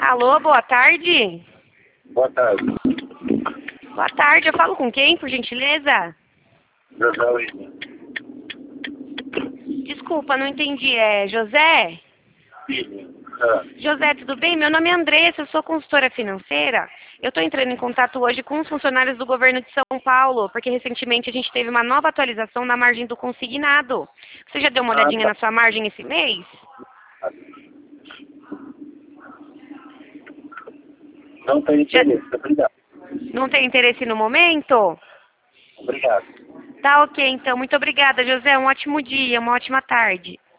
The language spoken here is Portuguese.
Alô, boa tarde. Boa tarde. Boa tarde, eu falo com quem, por gentileza? José William. Desculpa, não entendi. É José? William. José, tudo bem? Meu nome é Andressa, eu sou consultora financeira. Eu estou entrando em contato hoje com os funcionários do governo de São Paulo, porque recentemente a gente teve uma nova atualização na margem do consignado. Você já deu uma olhadinha na sua margem esse mês? Não tenho interesse. Obrigado. Não tem interesse no momento? Obrigado. Tá ok, então. Muito obrigada, José. Um ótimo dia, uma ótima tarde.